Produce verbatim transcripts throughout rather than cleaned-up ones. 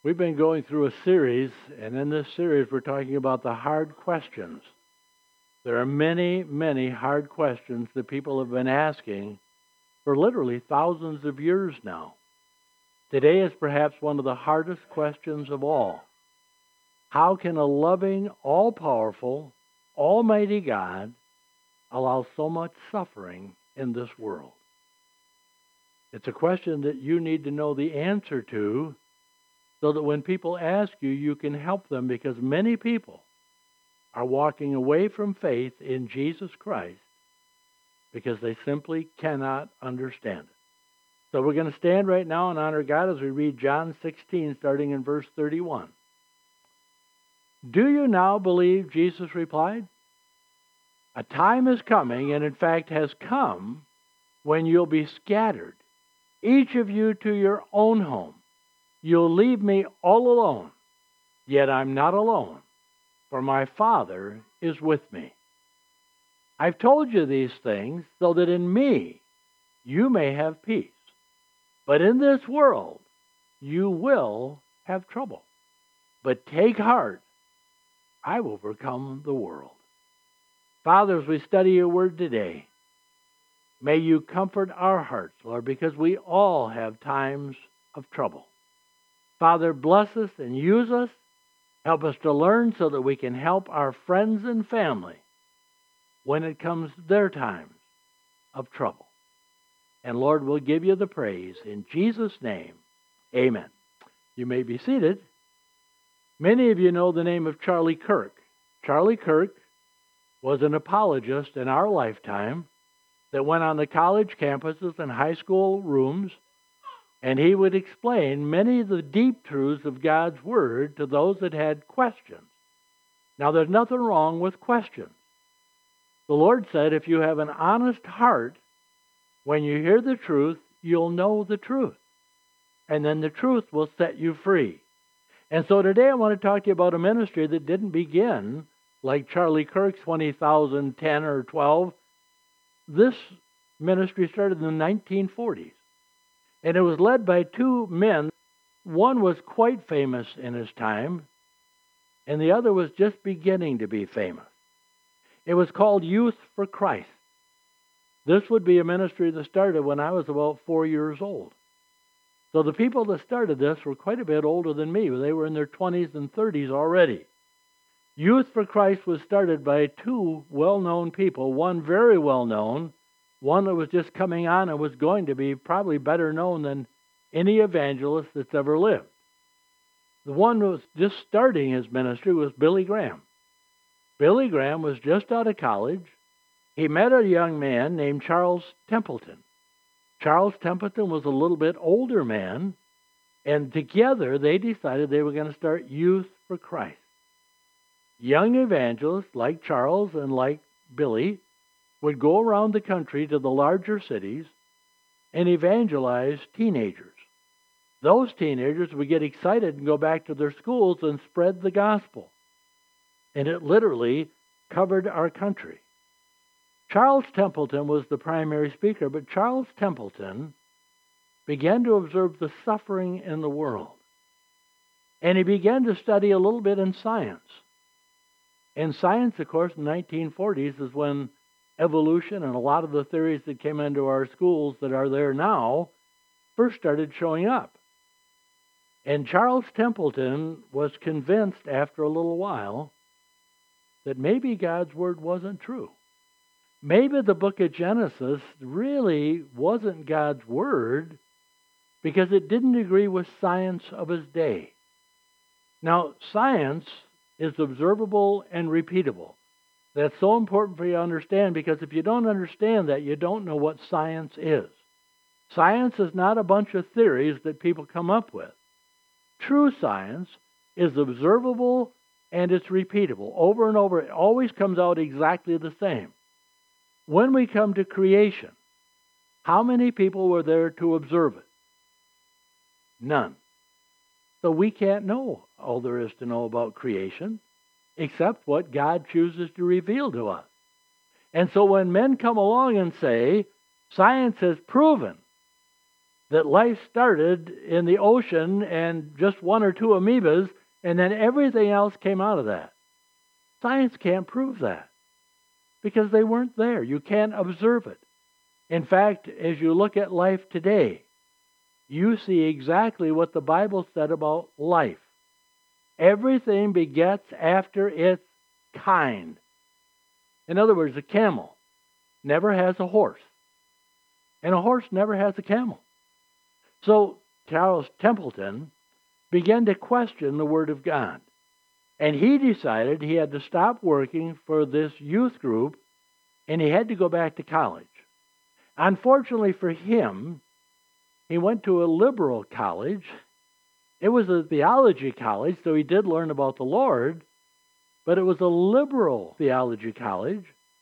We've been going through a series, and in this series we're talking about the hard questions. There are many, many hard questions that people have been asking for literally thousands of years now. Today is perhaps one of the hardest questions of all. How can a loving, all-powerful, almighty God allow so much suffering in this world? It's a question that you need to know the answer to, so that when people ask you, you can help them, because many people are walking away from faith in Jesus Christ because they simply cannot understand it. So we're going to stand right now and honor God as we read John sixteen, starting in verse thirty-one. Do you now believe? Jesus replied. A time is coming, and in fact has come, when you'll be scattered, each of you to your own home. You'll leave me all alone, yet I'm not alone, for my Father is with me. I've told you these things so that in me you may have peace. But in this world you will have trouble. But take heart, I've overcome the world. Father, as we study your word today, may you comfort our hearts, Lord, because we all have times of trouble. Father, bless us and use us. Help us to learn so that we can help our friends and family when it comes to their times of trouble. And Lord, we'll give you the praise. In Jesus' name, amen. You may be seated. Many of you know the name of Charlie Kirk. Charlie Kirk was an apologist in our lifetime that went on the college campuses and high school rooms, and he would explain many of the deep truths of God's Word to those that had questions. Now, there's nothing wrong with questions. The Lord said if you have an honest heart, when you hear the truth, you'll know the truth. And then the truth will set you free. And so today I want to talk to you about a ministry that didn't begin like Charlie Kirk's when he was ten or twelve. This ministry started in the nineteen forties. And it was led by two men. One was quite famous in his time, and the other was just beginning to be famous. It was called Youth for Christ. This would be a ministry that started when I was about four years old. So the people that started this were quite a bit older than me. They were in their twenties and thirties already. Youth for Christ was started by two well-known people, one very well-known, one that was just coming on and was going to be probably better known than any evangelist that's ever lived. The one who was just starting his ministry was Billy Graham. Billy Graham was just out of college. He met a young man named Charles Templeton. Charles Templeton was a little bit older man, and together they decided they were going to start Youth for Christ. Young evangelists like Charles and like Billy would go around the country to the larger cities and evangelize teenagers. Those teenagers would get excited and go back to their schools and spread the gospel. And it literally covered our country. Charles Templeton was the primary speaker, but Charles Templeton began to observe the suffering in the world. And he began to study a little bit in science. And science, of course, in the nineteen forties is when evolution and a lot of the theories that came into our schools that are there now first started showing up. And Charles Templeton was convinced after a little while that maybe God's Word wasn't true. Maybe the book of Genesis really wasn't God's Word because it didn't agree with science of his day. Now, science is observable and repeatable. That's so important for you to understand, because if you don't understand that, you don't know what science is. Science is not a bunch of theories that people come up with. True science is observable and it's repeatable. Over and over, it always comes out exactly the same. When we come to creation, how many people were there to observe it? None. So we can't know all there is to know about creation, except what God chooses to reveal to us. And so when men come along and say, science has proven that life started in the ocean and just one or two amoebas, and then everything else came out of that. Science can't prove that because they weren't there. You can't observe it. In fact, as you look at life today, you see exactly what the Bible said about life. Everything begets after its kind. In other words, a camel never has a horse, and a horse never has a camel. So Charles Templeton began to question the Word of God, and he decided he had to stop working for this youth group, and he had to go back to college. Unfortunately for him, he went to a liberal college. It was a theology college, so he did learn about the Lord, but it was a liberal theology college,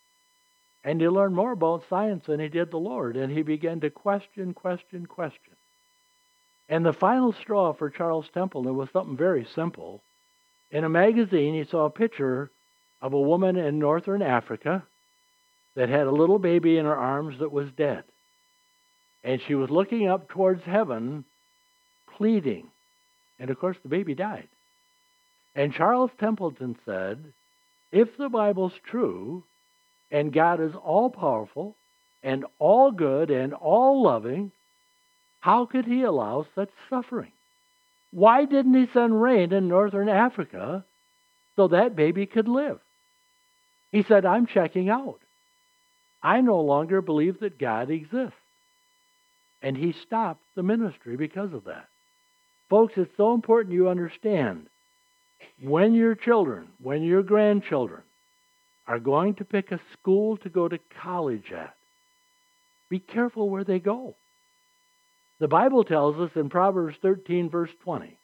and he learned more about science than he did the Lord, and he began to question, question, question. And the final straw for Charles Templeton was something very simple. In a magazine, he saw a picture of a woman in northern Africa that had a little baby in her arms that was dead. And she was looking up towards heaven, pleading. And of course, the baby died. And Charles Templeton said, if the Bible's true, and God is all-powerful, and all good, and all-loving, how could he allow such suffering? Why didn't he send rain in northern Africa so that baby could live? He said, I'm checking out. I no longer believe that God exists. And he stopped the ministry because of that. Folks, it's so important you understand, when your children, when your grandchildren are going to pick a school to go to college at, be careful where they go. The Bible tells us in Proverbs thirteen, verse twenty,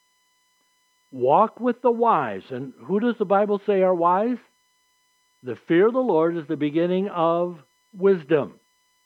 walk with the wise. And who does the Bible say are wise? The fear of the Lord is the beginning of wisdom.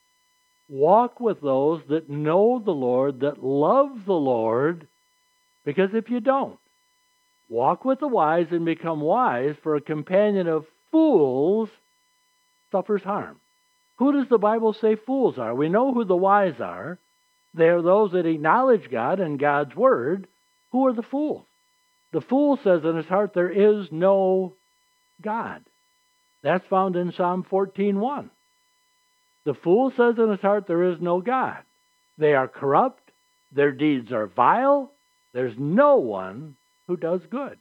Walk with those that know the Lord, that love the Lord, because if you don't, walk with the wise and become wise, for a companion of fools suffers harm. Who does the Bible say fools are? We know who the wise are. They are those that acknowledge God and God's Word. Who are the fools? The fool says in his heart, there is no God. That's found in Psalm fourteen one. The fool says in his heart, there is no God. They are corrupt. Their deeds are vile. There's no one who does good.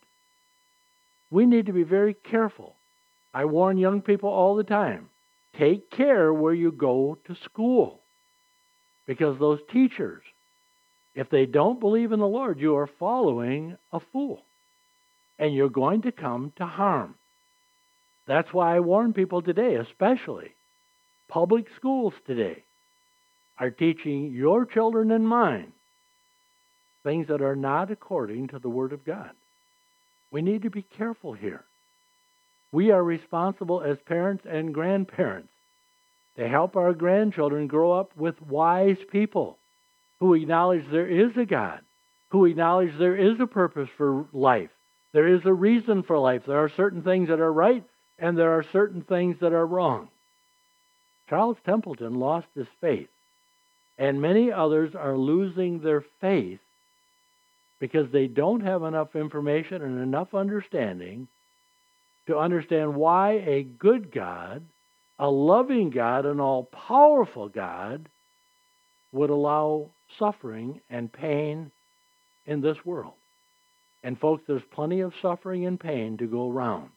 We need to be very careful. I warn young people all the time, take care where you go to school. Because those teachers, if they don't believe in the Lord, you are following a fool. And you're going to come to harm. That's why I warn people today, especially public schools today, are teaching your children and mine things that are not according to the Word of God. We need to be careful here. We are responsible as parents and grandparents to help our grandchildren grow up with wise people who acknowledge there is a God, who acknowledge there is a purpose for life. There is a reason for life. There are certain things that are right, and there are certain things that are wrong. Charles Templeton lost his faith, and many others are losing their faith because they don't have enough information and enough understanding to understand why a good God, a loving God, an all-powerful God would allow suffering and pain in this world. And folks, there's plenty of suffering and pain to go around.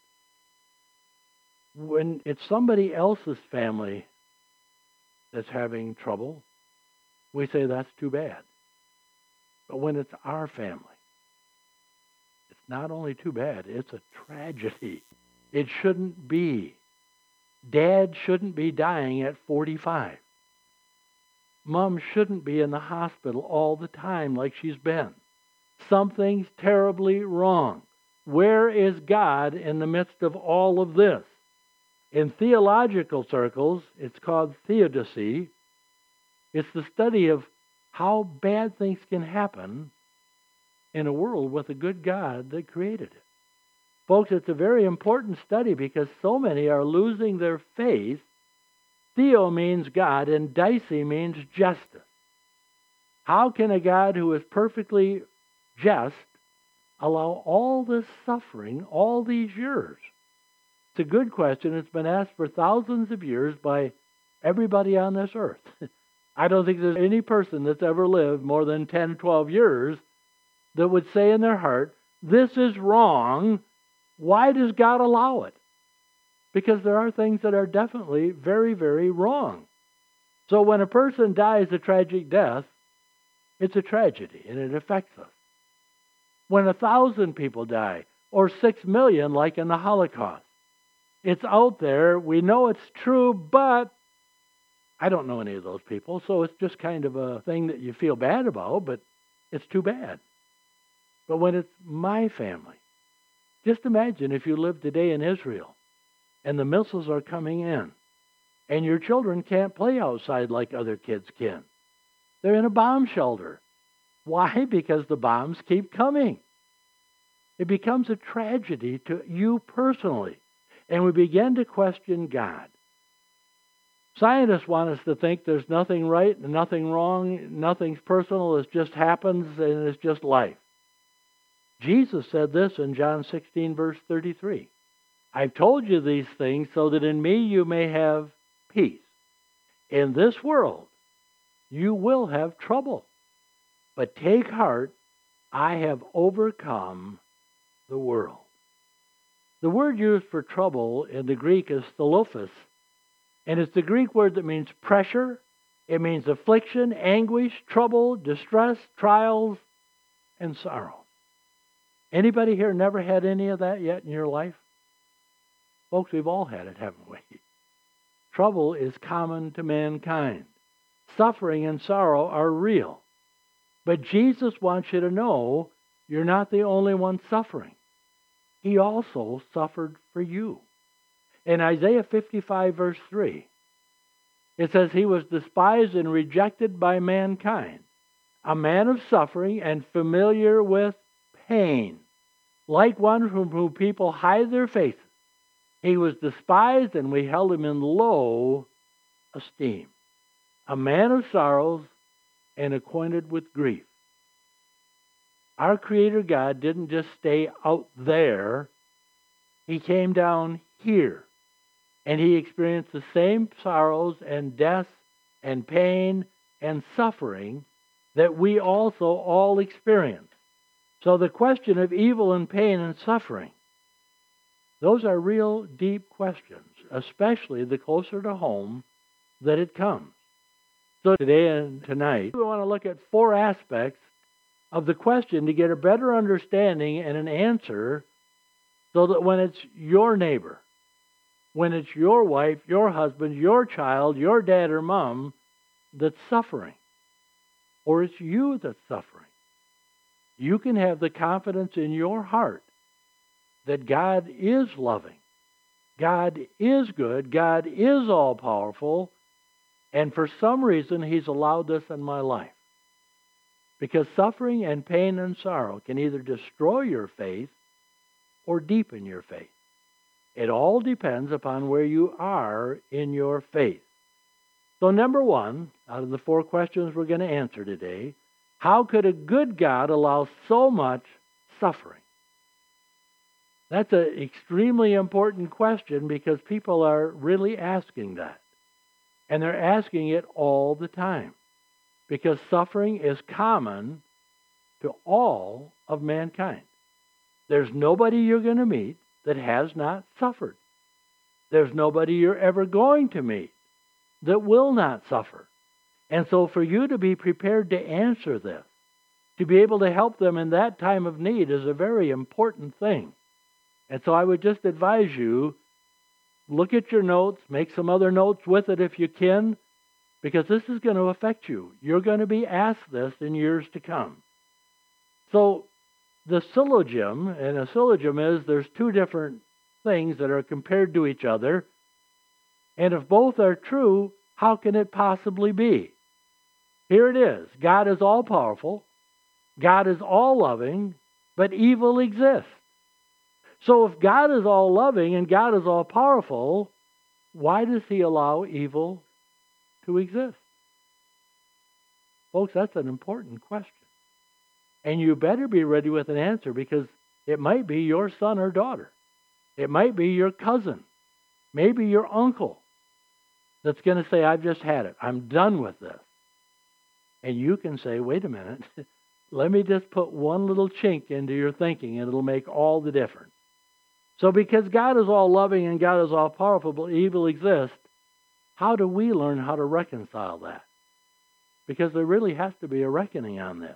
When it's somebody else's family that's having trouble, we say that's too bad. But when it's our family, it's not only too bad, it's a tragedy. It shouldn't be. Dad shouldn't be dying at forty-five. Mom shouldn't be in the hospital all the time like she's been. Something's terribly wrong. Where is God in the midst of all of this? In theological circles, it's called theodicy. It's the study of how bad things can happen in a world with a good God that created it. Folks, it's a very important study because so many are losing their faith. Theo means God, and dicey means justice. How can a God who is perfectly just allow all this suffering all these years? It's a good question. It's been asked for thousands of years by everybody on this earth. I don't think there's any person that's ever lived more than ten, twelve years that would say in their heart, this is wrong. Why does God allow it? Because there are things that are definitely very, very wrong. So when a person dies a tragic death, it's a tragedy and it affects us. When a thousand people die, or six million like in the Holocaust, it's out there, we know it's true, but I don't know any of those people, so it's just kind of a thing that you feel bad about, but it's too bad. But when it's my family, just imagine if you live today in Israel and the missiles are coming in and your children can't play outside like other kids can. They're in a bomb shelter. Why? Because the bombs keep coming. It becomes a tragedy to you personally, and we begin to question God. Scientists want us to think there's nothing right and nothing wrong, nothing's personal, it just happens and it's just life. Jesus said this in John sixteen, verse thirty-three. I've told you these things so that in me you may have peace. In this world you will have trouble. But take heart, I have overcome the world. The word used for trouble in the Greek is thalophus, and it's the Greek word that means pressure. It means affliction, anguish, trouble, distress, trials, and sorrow. Anybody here never had any of that yet in your life? Folks, we've all had it, haven't we? Trouble is common to mankind. Suffering and sorrow are real. But Jesus wants you to know you're not the only one suffering. He also suffered for you. In Isaiah fifty-five, verse three, it says, He was despised and rejected by mankind, a man of suffering and familiar with pain, like one from whom people hide their faces. He was despised and we held him in low esteem, a man of sorrows and acquainted with grief. Our Creator God didn't just stay out there. He came down here. And He experienced the same sorrows and deaths and pain and suffering that we also all experience. So the question of evil and pain and suffering, those are real deep questions, especially the closer to home that it comes. So today and tonight, we want to look at four aspects of the question to get a better understanding and an answer so that when it's your neighbor, when it's your wife, your husband, your child, your dad or mom that's suffering, or it's you that's suffering, you can have the confidence in your heart that God is loving, God is good, God is all-powerful, and for some reason He's allowed this in my life. Because suffering and pain and sorrow can either destroy your faith or deepen your faith. It all depends upon where you are in your faith. So number one, out of the four questions we're going to answer today, how could a good God allow so much suffering? That's an extremely important question because people are really asking that. And they're asking it all the time. Because suffering is common to all of mankind. There's nobody you're going to meet that has not suffered. There's nobody you're ever going to meet that will not suffer. And so for you to be prepared to answer this, to be able to help them in that time of need is a very important thing. And so I would just advise you, look at your notes, make some other notes with it if you can, because this is going to affect you. You're going to be asked this in years to come. So the syllogism, and a syllogism is there's two different things that are compared to each other. And if both are true, how can it possibly be? Here it is. God is all-powerful. God is all-loving, but evil exists. So if God is all-loving and God is all-powerful, why does He allow evil to exist? Folks, that's an important question. And you better be ready with an answer, because it might be your son or daughter. It might be your cousin. Maybe your uncle that's going to say, I've just had it. I'm done with this. And you can say, wait a minute. Let me just put one little chink into your thinking, and it'll make all the difference. So because God is all loving and God is all powerful, but evil exists, how do we learn how to reconcile that? Because there really has to be a reckoning on this.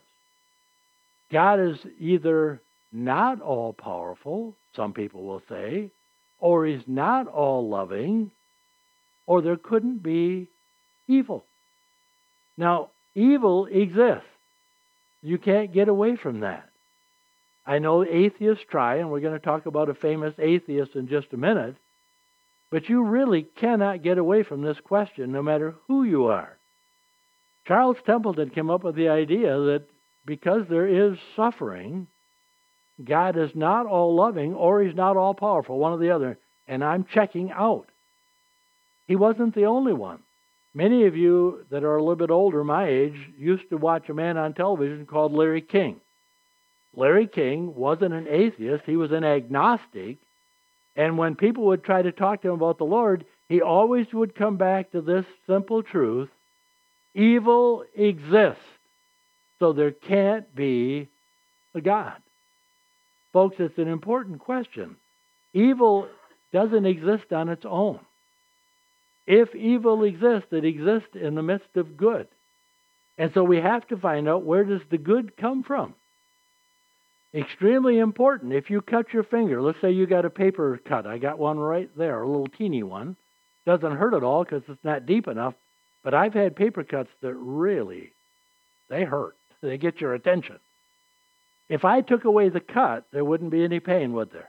God is either not all powerful, some people will say, or he's not all loving, or there couldn't be evil. Now, evil exists. You can't get away from that. I know atheists try, and we're going to talk about a famous atheist in just a minute, but you really cannot get away from this question no matter who you are. Charles Templeton came up with the idea that because there is suffering, God is not all loving or he's not all powerful, one or the other, and I'm checking out. He wasn't the only one. Many of you that are a little bit older, my age, used to watch a man on television called Larry King. Larry King wasn't an atheist, he was an agnostic, and when people would try to talk to him about the Lord, he always would come back to this simple truth: evil exists, so there can't be a God. Folks, it's an important question. Evil doesn't exist on its own. If evil exists, it exists in the midst of good. And so we have to find out, where does the good come from? Extremely important. If you cut your finger, let's say you got a paper cut. I got one right there, a little teeny one. Doesn't hurt at all because it's not deep enough. But I've had paper cuts that really, they hurt. They get your attention. If I took away the cut, there wouldn't be any pain, would there?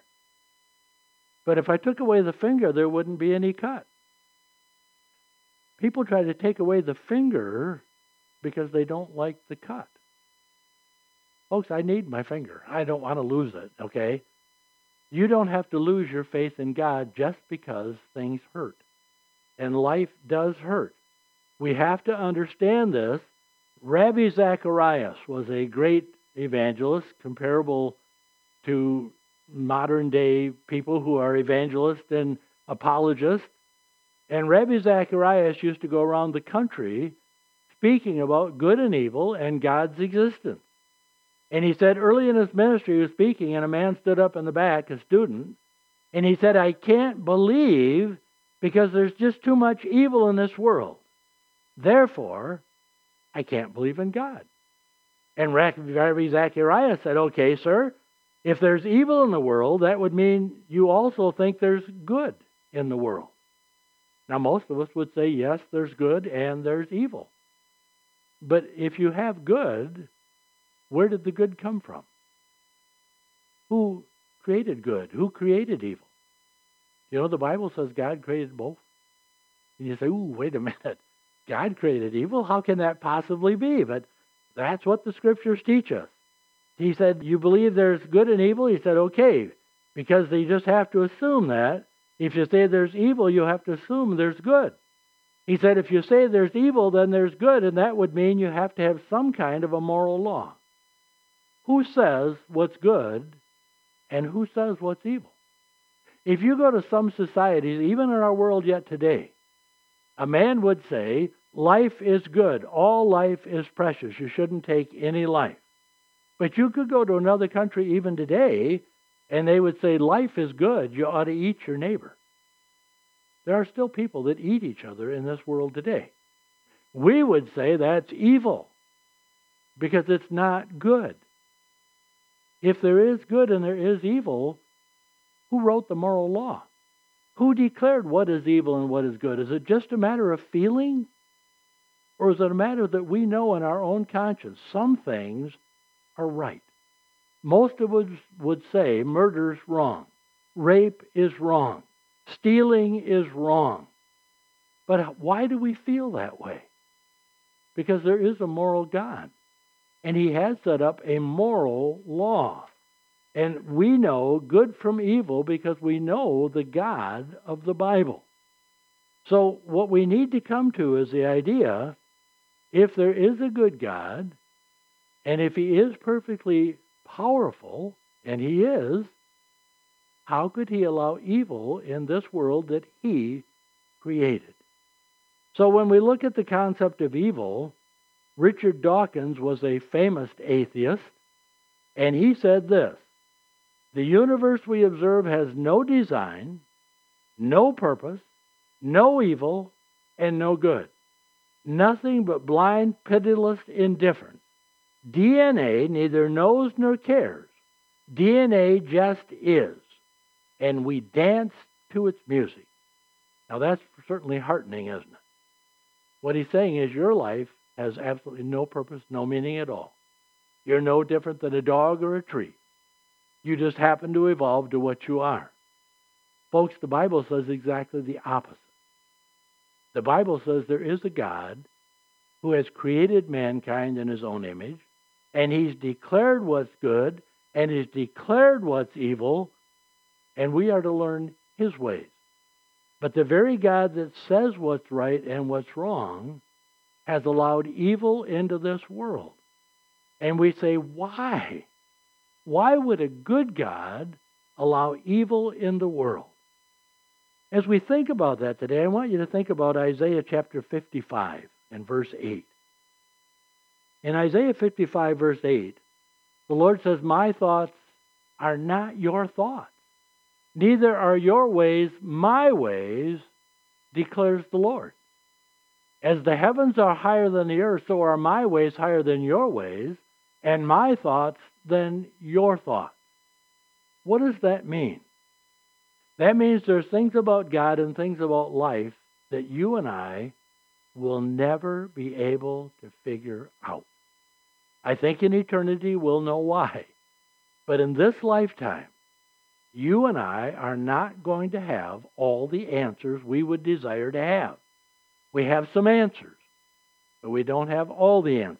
But if I took away the finger, there wouldn't be any cut. People try to take away the finger because they don't like the cut. Folks, I need my finger. I don't want to lose it, okay? You don't have to lose your faith in God just because things hurt. And life does hurt. We have to understand this. Rabbi Zacharias was a great evangelist, comparable to modern day people who are evangelists and apologists. And Rabbi Zacharias used to go around the country speaking about good and evil and God's existence. And he said early in his ministry he was speaking, and a man stood up in the back, a student, and he said, I can't believe because there's just too much evil in this world. Therefore, I can't believe in God. And Rabbi Zacharias said, okay, sir, if there's evil in the world, that would mean you also think there's good in the world. Now, most of us would say, yes, there's good and there's evil. But if you have good, where did the good come from? Who created good? Who created evil? You know, the Bible says God created both. And you say, ooh, wait a minute. God created evil? How can that possibly be? But that's what the Scriptures teach us. He said, you believe there's good and evil? He said, okay, because you just have to assume that. If you say there's evil, you have to assume there's good. He said, if you say there's evil, then there's good, and that would mean you have to have some kind of a moral law. Who says what's good and who says what's evil? If you go to some societies, even in our world yet today, a man would say, life is good. All life is precious. You shouldn't take any life. But you could go to another country even today, and they would say, life is good. You ought to eat your neighbor. There are still people that eat each other in this world today. We would say that's evil because it's not good. If there is good and there is evil, who wrote the moral law? Who declared what is evil and what is good? Is it just a matter of feeling? Or is it a matter that we know in our own conscience some things are right? Most of us would say murder's wrong. Rape is wrong. Stealing is wrong. But why do we feel that way? Because there is a moral God. And he has set up a moral law. And we know good from evil because we know the God of the Bible. So what we need to come to is the idea If there is a good God, and if he is perfectly powerful, and he is, how could he allow evil in this world that he created? So when we look at the concept of evil, Richard Dawkins was a famous atheist, and he said this: the universe we observe has no design, no purpose, no evil, and no good. Nothing but blind, pitiless indifference. D N A neither knows nor cares. D N A just is, and we dance to its music. Now that's certainly heartening, isn't it? What he's saying is your life has absolutely no purpose, no meaning at all. You're no different than a dog or a tree. You just happen to evolve to what you are. Folks, the Bible says exactly the opposite. The Bible says there is a God who has created mankind in his own image, and he's declared what's good, and he's declared what's evil, and we are to learn his ways. But the very God that says what's right and what's wrong has allowed evil into this world. And we say, why? Why would a good God allow evil in the world? As we think about that today, I want you to think about Isaiah chapter fifty-five and verse eight. In Isaiah fifty-five, verse eight, the Lord says, my thoughts are not your thoughts, neither are your ways my ways, declares the Lord. As the heavens are higher than the earth, so are my ways higher than your ways, and my thoughts than your thoughts. What does that mean? That means there's things about God and things about life that you and I will never be able to figure out. I think in eternity we'll know why. But in this lifetime, you and I are not going to have all the answers we would desire to have. We have some answers, but we don't have all the answers.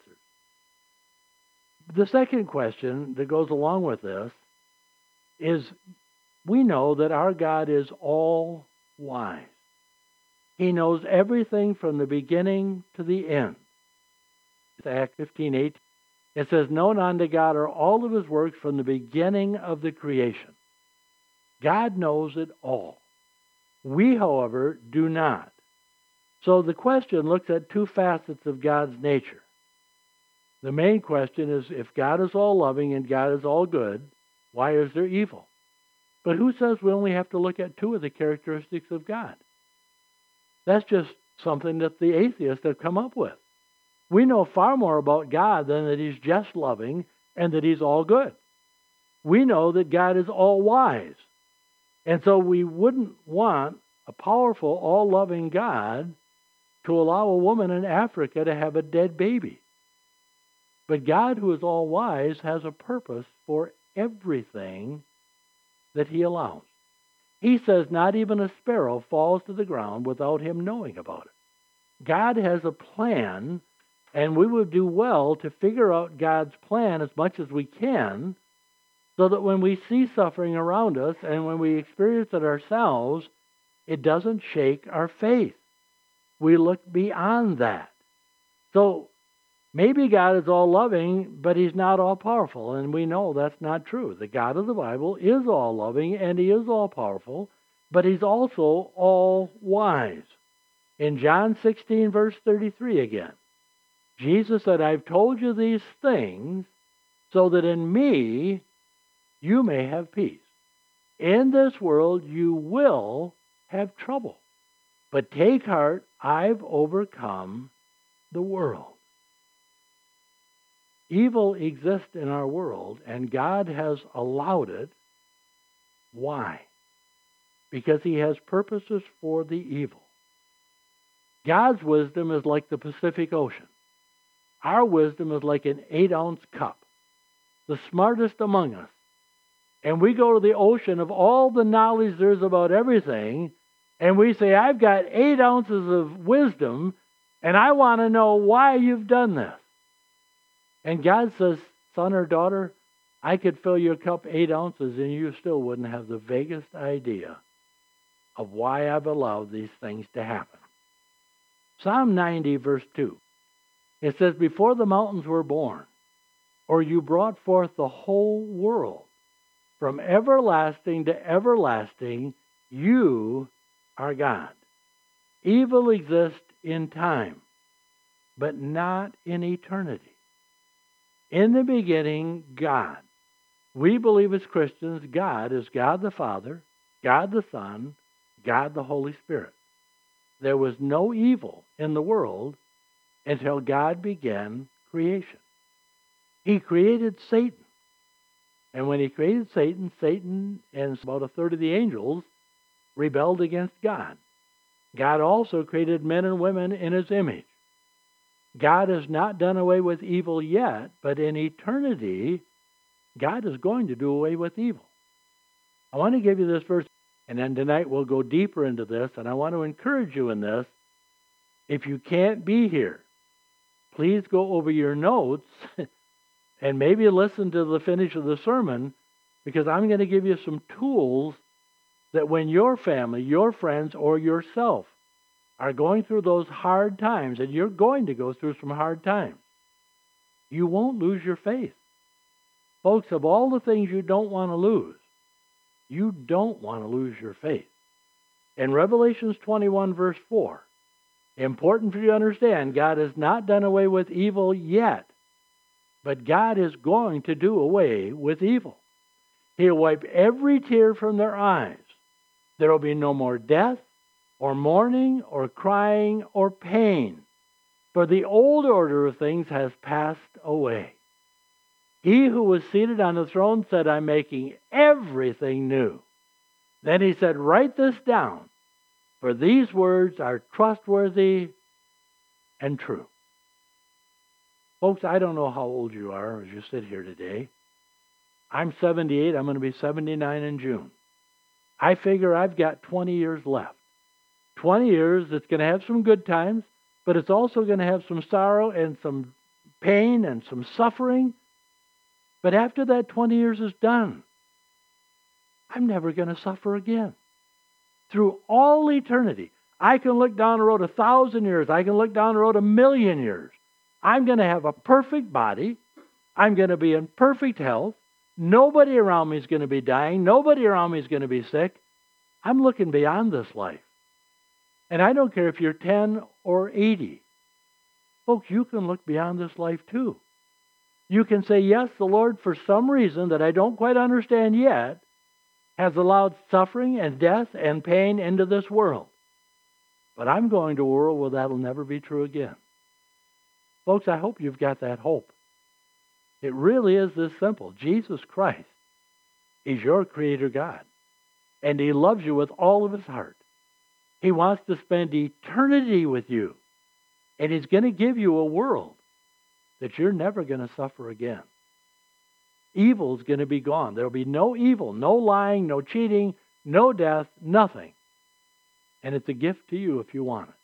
The second question that goes along with this is, we know that our God is all wise. He knows everything from the beginning to the end. Acts fifteen eight, it says, known unto God are all of his works from the beginning of the creation. God knows it all. We, however, do not. So the question looks at two facets of God's nature. The main question is, if God is all loving and God is all good, why is there evil? But who says we only have to look at two of the characteristics of God? That's just something that the atheists have come up with. We know far more about God than that he's just loving and that he's all good. We know that God is all wise. And so we wouldn't want a powerful, all-loving God to allow a woman in Africa to have a dead baby. But God, who is all wise, has a purpose for everything that he allows. He says not even a sparrow falls to the ground without him knowing about it. God has a plan, and we would do well to figure out God's plan as much as we can, so that when we see suffering around us and when we experience it ourselves, it doesn't shake our faith. We look beyond that. So maybe God is all loving, but he's not all powerful, and we know that's not true. The God of the Bible is all loving and he is all powerful, but he's also all wise. In John sixteen, verse thirty-three again, Jesus said, I've told you these things so that in me you may have peace. In this world you will have trouble, but take heart, I've overcome the world. Evil exists in our world, and God has allowed it. Why? Because he has purposes for the evil. God's wisdom is like the Pacific Ocean. Our wisdom is like an eight-ounce cup, the smartest among us. And we go to the ocean of all the knowledge there is about everything, and we say, I've got eight ounces of wisdom, and I want to know why you've done this. And God says, son or daughter, I could fill your cup eight ounces, and you still wouldn't have the vaguest idea of why I've allowed these things to happen. Psalm ninety, verse two. It says, before the mountains were born, or you brought forth the whole world, from everlasting to everlasting, you are God. Evil exists in time, but not in eternity. In the beginning, God. We believe as Christians, God is God the Father, God the Son, God the Holy Spirit. There was no evil in the world until God began creation. He created Satan. And when he created Satan, Satan and about a third of the angels rebelled against God. God also created men and women in his image. God has not done away with evil yet, but in eternity, God is going to do away with evil. I want to give you this verse, and then tonight we'll go deeper into this, and I want to encourage you in this. If you can't be here, please go over your notes and maybe listen to the finish of the sermon, because I'm going to give you some tools that when your family, your friends, or yourself are going through those hard times, and you're going to go through some hard times, you won't lose your faith. Folks, of all the things you don't want to lose, you don't want to lose your faith. In Revelation twenty-one, verse four, important for you to understand, God has not done away with evil yet, but God is going to do away with evil. He'll wipe every tear from their eyes. There will be no more death, or mourning, or crying, or pain, for the old order of things has passed away. He who was seated on the throne said, I'm making everything new. Then he said, write this down, for these words are trustworthy and true. Folks, I don't know how old you are as you sit here today. I'm seventy-eight. I'm going to be seventy-nine in June. I figure I've got twenty years left. twenty years that's going to have some good times, but it's also going to have some sorrow and some pain and some suffering. But after that twenty years is done, I'm never going to suffer again. Through all eternity, I can look down the road a thousand years. I can look down the road a million years. I'm going to have a perfect body. I'm going to be in perfect health. Nobody around me is going to be dying. Nobody around me is going to be sick. I'm looking beyond this life. And I don't care if you're ten or eighty. Folks, you can look beyond this life too. You can say, yes, the Lord, for some reason that I don't quite understand yet, has allowed suffering and death and pain into this world. But I'm going to a world where that'll never be true again. Folks, I hope you've got that hope. It really is this simple. Jesus Christ is your Creator God, and He loves you with all of His heart. He wants to spend eternity with you, and He's going to give you a world that you're never going to suffer again. Evil is going to be gone. There will be no evil, no lying, no cheating, no death, nothing. And it's a gift to you if you want it.